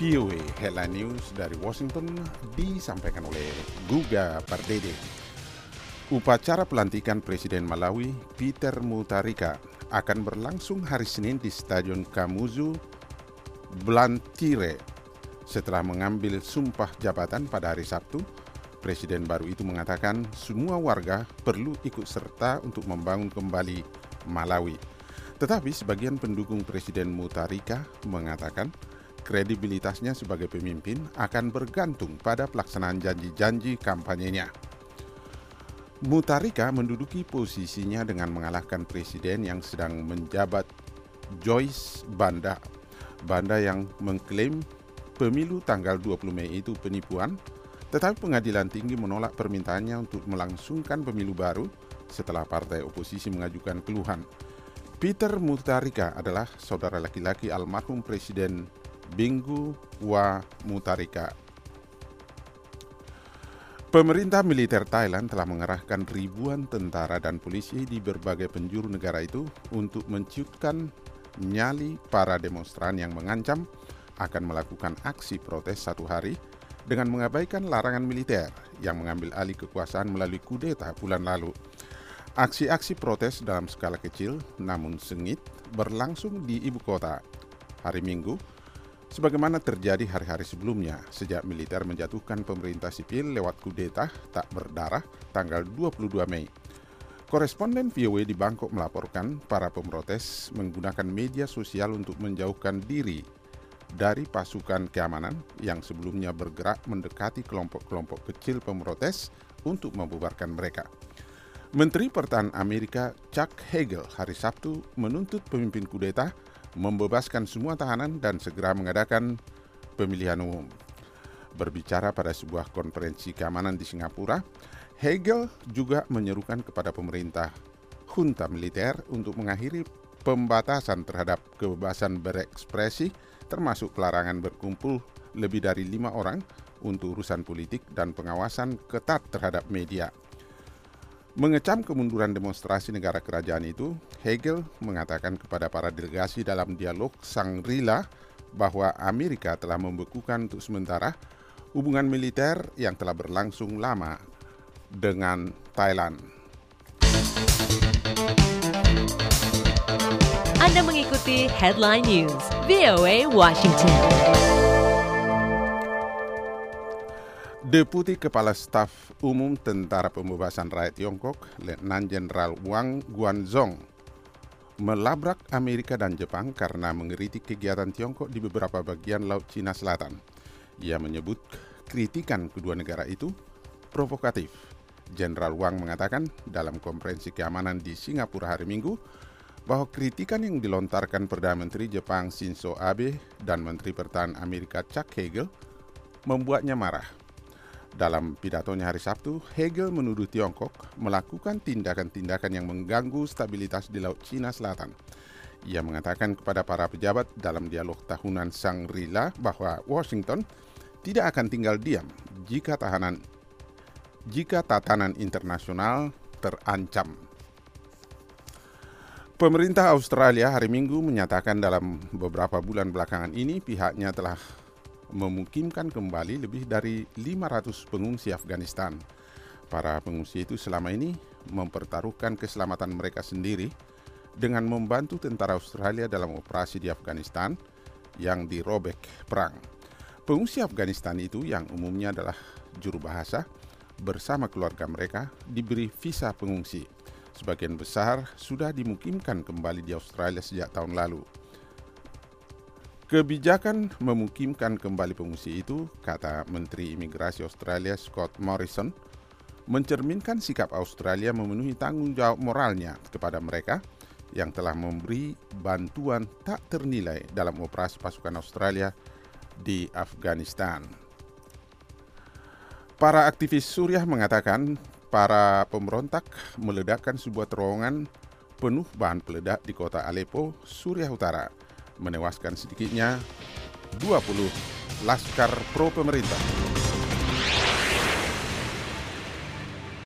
VOA Headline News dari Washington disampaikan oleh Guga Pardede. Upacara pelantikan Presiden Malawi Peter Mutharika akan berlangsung hari Senin di Stadion Kamuzu Blantyre. Setelah mengambil sumpah jabatan pada hari Sabtu, Presiden baru itu mengatakan semua warga perlu ikut serta untuk membangun kembali Malawi. Tetapi sebagian pendukung Presiden Mutharika mengatakan kredibilitasnya sebagai pemimpin akan bergantung pada pelaksanaan janji-janji kampanyenya. Mutharika menduduki posisinya dengan mengalahkan presiden yang sedang menjabat Joyce Banda yang mengklaim pemilu tanggal 20 Mei itu penipuan, tetapi pengadilan tinggi menolak permintaannya untuk melangsungkan pemilu baru setelah partai oposisi mengajukan keluhan. Peter Mutharika adalah saudara laki-laki almarhum Presiden Bingu wa Mutharika. Pemerintah militer Thailand telah mengerahkan ribuan tentara dan polisi di berbagai penjuru negara itu untuk menciutkan nyali para demonstran yang mengancam akan melakukan aksi protes satu hari dengan mengabaikan larangan militer yang mengambil alih kekuasaan melalui kudeta bulan lalu. Aksi-aksi protes dalam skala kecil namun sengit berlangsung di ibu kota hari Minggu, sebagaimana terjadi hari-hari sebelumnya sejak militer menjatuhkan pemerintah sipil lewat kudeta tak berdarah tanggal 22 Mei. Koresponden VOA di Bangkok melaporkan para pemrotes menggunakan media sosial untuk menjauhkan diri dari pasukan keamanan yang sebelumnya bergerak mendekati kelompok-kelompok kecil pemrotes untuk membubarkan mereka. Menteri Pertahanan Amerika Chuck Hagel hari Sabtu menuntut pemimpin kudeta membebaskan semua tahanan dan segera mengadakan pemilihan umum. Berbicara pada sebuah konferensi keamanan di Singapura, Hagel juga menyerukan kepada pemerintah junta militer untuk mengakhiri pembatasan terhadap kebebasan berekspresi, termasuk pelarangan berkumpul lebih dari 5 orang untuk urusan politik dan pengawasan ketat terhadap media. Mengecam kemunduran demonstrasi negara kerajaan itu, Hagel mengatakan kepada para delegasi dalam dialog Shangri-La bahwa Amerika telah membekukan untuk sementara hubungan militer yang telah berlangsung lama dengan Thailand. Anda mengikuti Headline News VOA Washington. Deputi Kepala Staf Umum Tentara Pembebasan Rakyat Tiongkok, Letnan Jenderal Wang Guanzhong, melabrak Amerika dan Jepang karena mengkritik kegiatan Tiongkok di beberapa bagian Laut Cina Selatan. Ia menyebut kritikan kedua negara itu provokatif. Jenderal Wang mengatakan dalam konferensi keamanan di Singapura hari Minggu bahwa kritikan yang dilontarkan Perdana Menteri Jepang Shinzo Abe dan Menteri Pertahanan Amerika Chuck Hagel membuatnya marah. Dalam pidatonya hari Sabtu, Hagel menuduh Tiongkok melakukan tindakan-tindakan yang mengganggu stabilitas di Laut Cina Selatan. Ia mengatakan kepada para pejabat dalam dialog tahunan Shangri-La bahwa Washington tidak akan tinggal diam jika tatanan internasional terancam. Pemerintah Australia hari Minggu menyatakan dalam beberapa bulan belakangan ini pihaknya telah memukimkan kembali lebih dari 500 pengungsi Afghanistan. Para pengungsi itu selama ini mempertaruhkan keselamatan mereka sendiri dengan membantu tentara Australia dalam operasi di Afghanistan yang dirobek perang. Pengungsi Afghanistan itu yang umumnya adalah juru bahasa bersama keluarga mereka diberi visa pengungsi. Sebagian besar sudah dimukimkan kembali di Australia sejak tahun lalu. Kebijakan memukimkan kembali pengungsi itu, kata Menteri Imigrasi Australia Scott Morrison, mencerminkan sikap Australia memenuhi tanggung jawab moralnya kepada mereka yang telah memberi bantuan tak ternilai dalam operasi pasukan Australia di Afghanistan. Para aktivis Suriah mengatakan para pemberontak meledakkan sebuah terowongan penuh bahan peledak di kota Aleppo, Suriah Utara, menewaskan sedikitnya 20 laskar pro pemerintah.